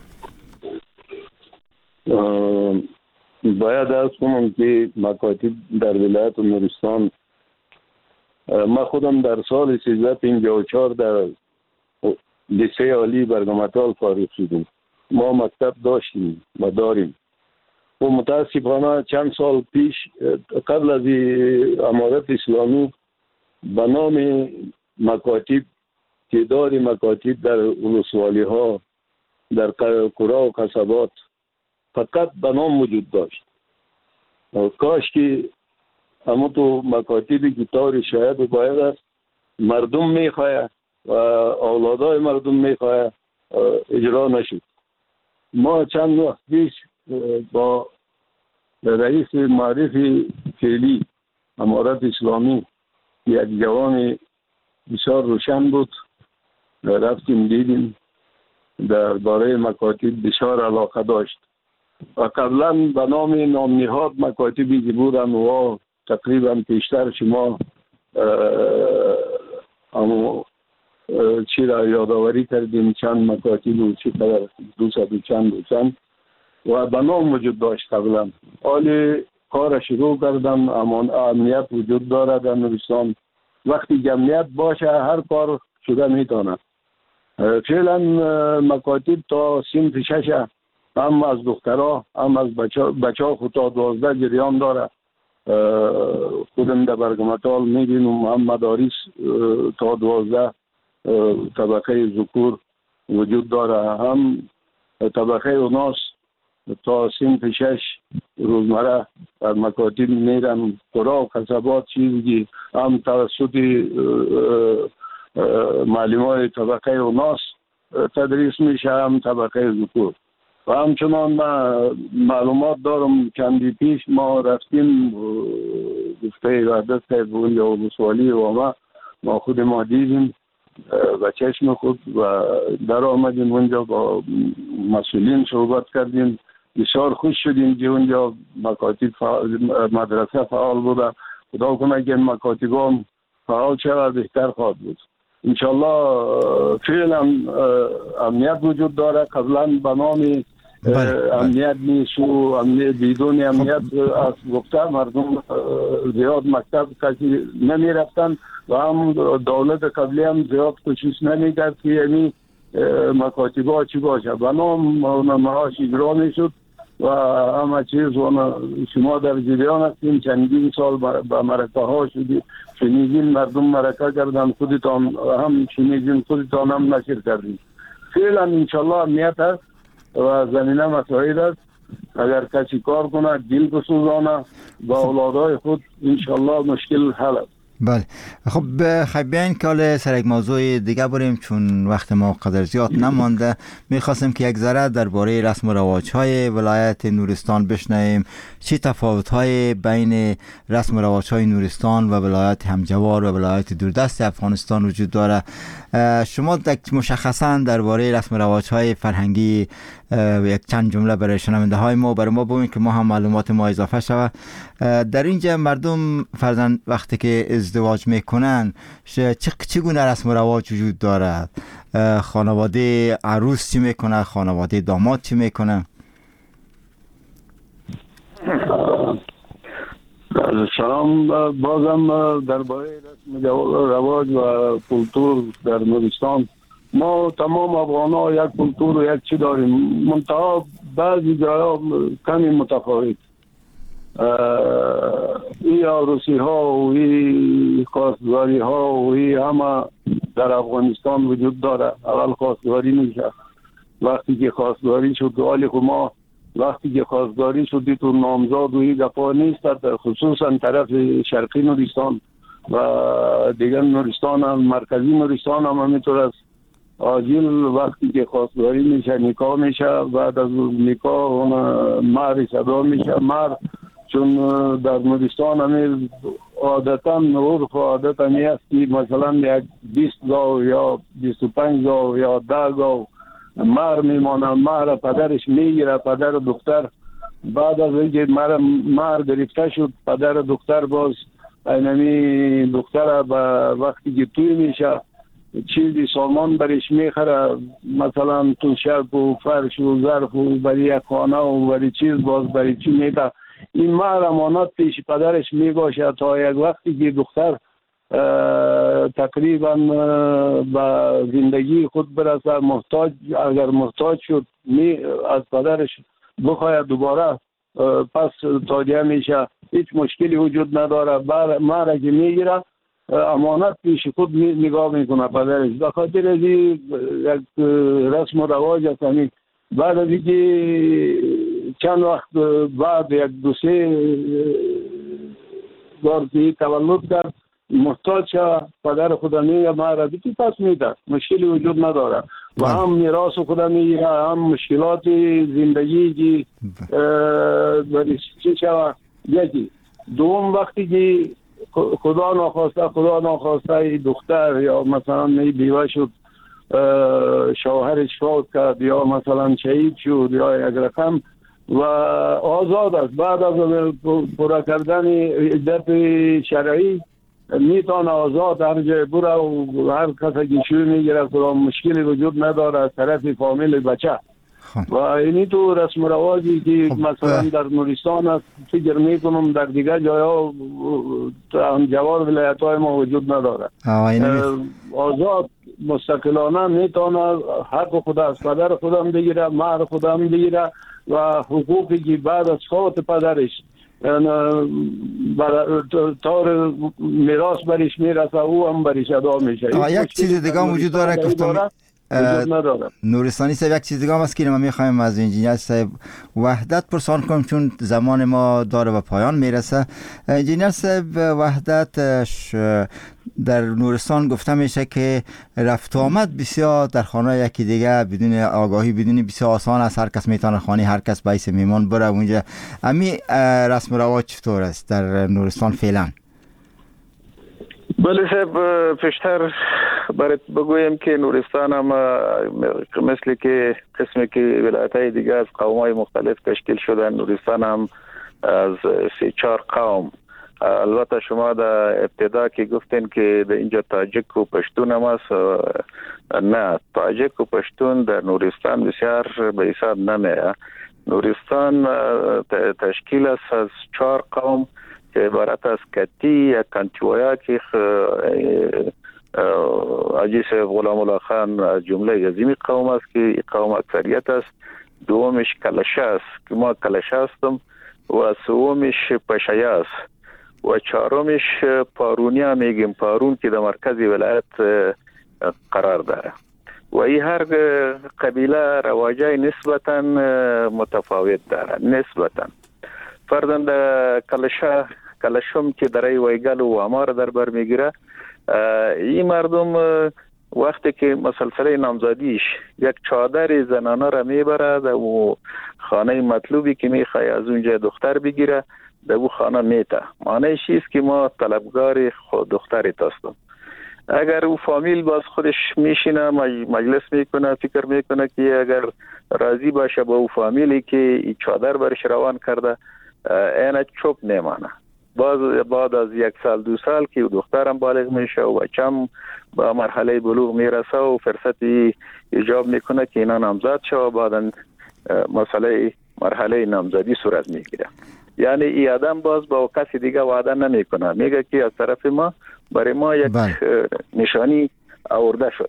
باید از کنم که مکاتب در ولایت نورستان، ما خودم در سال سیزده پنجاه و چهار در لیسه عالی برگماتال فارغ شدیم. ما مکتب داشتیم و داریم و متاسفانه چند سال پیش قبل از امارت اسلامی به نام مکاتب تعداد مکاتب در ولسوالی ها در قرا و قصبات فقط به نام وجود داشت. کاش که اما تو مکاتبی که طور شاید و باید است مردم میخواه و اولادای مردم میخواه اجرا نشد. ما چند وقت پیش با رئیس معرفی فعلی امارت اسلامی یک جوان بسیار روشن بود، رفتیم دیدیم در باره مکاتب بسیار علاقه داشت و قبلا به نام نام نهاد مکاتبی که بودن و تقریبا پیشتر شما اما چی را یادآوری کردیم چند مکاتب و چی قدر دوست و چند و چند و به نام وجود داشت قبلا. حالی کار شروع کردن، امان امنیت وجود دارد در نورستان. وقتی جمعیت باشه هر کار شده میتونه. فعلا مکاتب تا سنف شش هم از دخترها هم از بچه ها خود تا دوازده جریان داره. خودم در برگماتال میبینم هم مدارس تا دوازده طبقه ذکور وجود داره، هم طبقه اوناس تا سنف شش روزمره در مکاتب میرن. قرا و قصبات چیزی هم توسط معلمان طبقه اوناس تدریس میشه، هم طبقه ذکور. و همچنان من معلومات دارم چندی پیش ما رفتیم گفته وحدت صاحب اونجا و بسوالی و ما ما خود ما دیدیم و چشم خود و در آمدیم اونجا با مسئولین صحبت کردیم. بسیار خوش شدیم که اونجا مکاتب فعال، مدرسه فعال بوده. خدا کنه که مکاتب هم فعال شود بهتر خواهد بود انشالله. فعلا امنیت وجود داره. قبلا به نام امنیت نیست و امنیت بدون امنیت از گفته مردم زیاد مکتب کسی نمی رفتن و هم دولت قبلی هم زیاد کوشش نمی کرد که یعنی مکاتب ها چی باشه. به نام معاش اجرا می شد و همه چیز و شما در جریان هستیم. چندین سال به مرکه ها شدی شنیدین، مردم مرکه کردن، خودتان هم شنیدین، خودتان هم نشر کردین. فعلا انشالله امنیت است و زمینه مساعد است. اگر کسی کار کنه دل بسوزانه با اولادای خود انشالله مشکل حل است. بله خب خیلی بیاین که حالا سر یک موضوع دیگه بریم چون وقت ما قدر زیاد نمانده. میخواستم که یک ذره درباره رسم و رواج های ولایت نورستان بشنویم. چه تفاوت های بین رسم و رواج های نورستان و ولایت همجوار و ولایت دوردست افغانستان وجود داره؟ شما مشخصا درباره رسم و رواج های فرهنگی یک چند جمله برای شنونده های ما برای ما بگوین که ما هم معلومات ما اضافه شود. در اینجا مردم فرضاً وقتی که ازدواج میکنن چگونه رسم و رواج وجود دارد؟ خانواده عروس چی میکنه؟ خانواده داماد چی میکنه؟ سلام. بازم درباره رسم رواج و کلتور در نورستان ما تمام افغان ها یک کلتور و یک چی داریم، منتها بعضی جاها کمی متفاوت. این عروسی ها و این خواستگاری ها و این همه در افغانستان وجود داره. اول خواستگاری میشه، وقتی که خواستگاری شد حالی که ما وقتی که خواستگاری شدی تو نامزاد و این گپا نیست، خصوصا طرف شرقی نورستان و دیگر نورستان هم مرکزی نورستان هم همینطور است. آجیل وقتی که خواستگاری میشه نکاح میشه، بعد از نکاح مهر صدا میشه. مهر چون در نورستان همین عادتا عرف و عادت همی است که مثلا یک بیست گاو یا بیست و پنج گاو یا ده گاو مهر میمانه. مهر پدرش میگیره، پدر و دختر. بعد از اینکه مهر گرفته شد پدر و دختر باز اینمی دختر با وقتی که توی میشه چیزی سامان برش میخره، مثلا تو شرق و فرش و ظرف و برای یک خانه و برای چیز باز برای چی میده. این مهر امانت پیش پدرش میباشه تا یک وقتی که دختر تقریبا به زندگی خود برسه، محتاج اگر محتاج شد می از پدرش بخواید دوباره پس تادیه میشه، هیچ مشکلی وجود نداره. مهر که میگیره امانت پیش خود نگاه میکنه پدرش. به خاطر از یک رسم و رواج است. بعد از اینکه چند وقت بعد یک دو سه بار تولد کرد محتاج شد، پدر خود میگه مهر بیتی پس میده، مشکلی وجود نداره. و هم میراث خود میگیره، هم مشکلات زندگی که چی شود. یکی دوم وقتی که خدا ناخواسته خدا ناخواسته دختر یا مثلا بیوه شد، شوهرش فوت کرد یا مثلا شهید شد یا یک رقم و آزاد است، بعد از پورا کردن عدت شرعی میتونه آزاد هر جای بره و هر کسی که شوی میگیره خدا مشکلی وجود نداره از طرف فامیل بچه. و اینی تو رسم و رواجی که مثلا در نورستان است فکر میکنم در دیگر جاها همجوار ولایت های ما وجود نداره. آزاد مستقلانه میتونه حق خدا از پدر خودم بگیره، مهر خودم بگیره و حقوقی که بعد از فوت پدرش طور میراث برش میرسه او هم برش ادا میشه. یک چیز دیگه وجود داره گفتم نورستانی صاحب، یک چیز دیگه هم است که ما میخوایم از انجینیر صاحب وحدت پرسان کنیم چون زمان ما داره به پایان میرسه. انجینیر صاحب وحدت در نورستان گفته میشه که رفت آمد بسیار در خانه یکی دیگه بدون آگاهی بدون بسیار آسان است، هر کس میتونه خانه هر کس بایس میمان بره اونجا. امی رسم و رواج چطور است در نورستان فعلا؟ بله صاحب، پیشتر برات بگویم که نورستان هم مثل که قسمی که ولایت‌های دیگه از قوم‌های مختلف تشکیل شدن، نورستان هم از سه چهار قوم. البته شما در ابتدا که گفتین که در اینجا تاجک و پشتون هم است، نه، تاجک و پشتون در نورستان بسیار به حساب نمیه. نورستان تشکیل است از چهار قوم که عبارت از کتی یا کنتیویا که حاجی صاحب غلام الله خان از جمله عظیمی قوم است که این قوم اکثریت است. دومش کلشه است که ما کلشه هستم و سومش پشایه است و چهارمش پارونیا میگیم، پارون که در مرکز ولایت قرار داره. و این هر قبیله رواجای نسبتا متفاوت داره. نسبتا فرضاً کلشه کلشم که در ویگل و امار در بر میگیره، این مردم وقتی که مسلسل نامزدیش یک چادر زنانه را میبره در او خانه مطلوبی که میخواه از اونجا دختر بگیره در او خانه میته. معنی چیست که ما طلبگار خود دخترت هستم. اگر او فامیل باز خودش میشینه مجلس میکنه، فکر میکنه که اگر راضی باشه با او فامیلی که این چادر برش روان کرده اینه چوب نمانه. باز بعد از یک سال دو سال که دخترم بالغ میشه و بچم با مرحله بلوغ میرسه و فرصتی ایجاب میکنه که اینا نامزد شه و بعدا مسئله مرحله نامزدی صورت میگیره. یعنی این آدم باز با کسی دیگه وعده نمیکنه، میگه که از طرف ما برای ما یک نشانی آورده شده.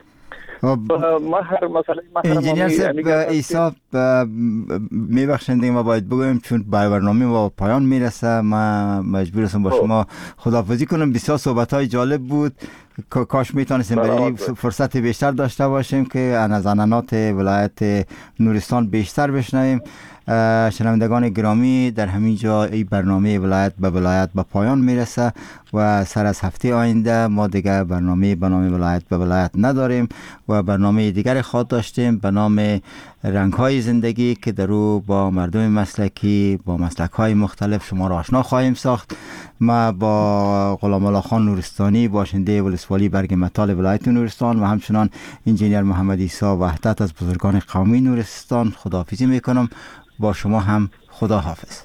مهر مسئله مهر انجینیر صاحب ایسا میبخشند دیگه ما باید بگویم چون برنامه ما پایان میرسه، ما مجبور هستم با شما خداحافظی کنم. بسیار صحبت های جالب بود، کاش میتونستیم برای فرصت بیشتر داشته باشیم که از عنعنات ولایت نورستان بیشتر بشنویم. شنوندگان گرامی، در همین جا این برنامه ولایت به ولایت به پایان میرسه و سر از هفته آینده ما دیگر برنامه به نام ولایت به ولایت نداریم و برنامه دیگر خود داشتیم به نام رنگ‌های زندگی که در او با مردم مسلکی با مسلک‌های مختلف شما را آشنا خواهیم ساخت. ما با غلام الله خان نورستانی باشنده ولسوالی برگ متال ولایت نورستان و همچنان انجینیر محمد عیسی وحدت از بزرگان قومی نورستان خداحافظی میکنم. با شما هم خدا حافظ.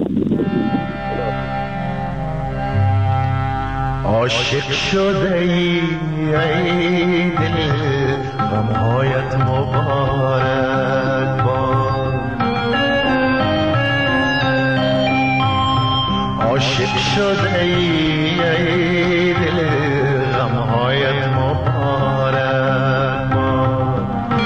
عاشق شده ای ای دل غمهایت مبارک باد، عاشق شده ای ای دل غمهایت مبارک باد،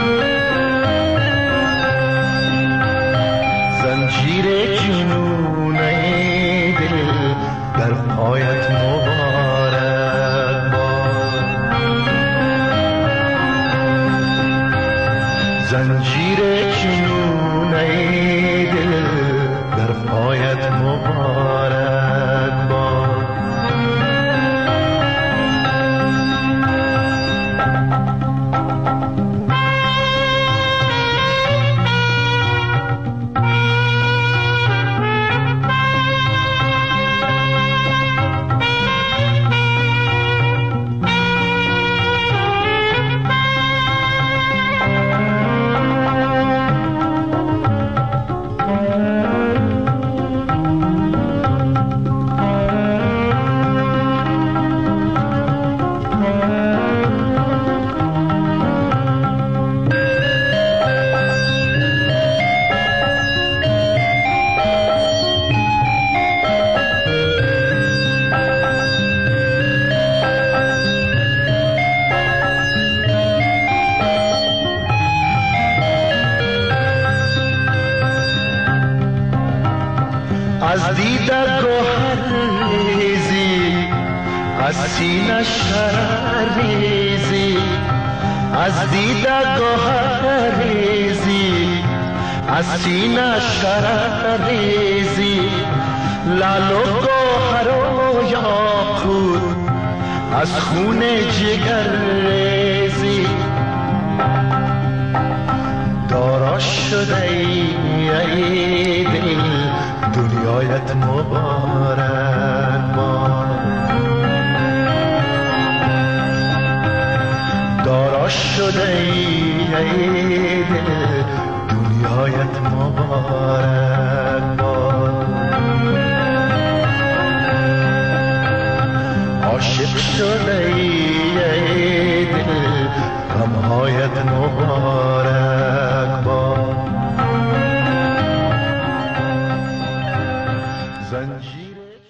زنجیر جنون ای دل در پایت مبارک باد، زنجیر جنون ای دل در پایت مبارک باد. از دیده گوهر ریزی از سینه شرر ریزی، از دیده گوهر ریزی از سینه شرر ریزی، لال و گوهر و یاقوت از خون جگر ریزی، دارا شده ای دل دنیایت مبارک باد، دارا شده ای دل دنیایت مبارک باد، عاشق شده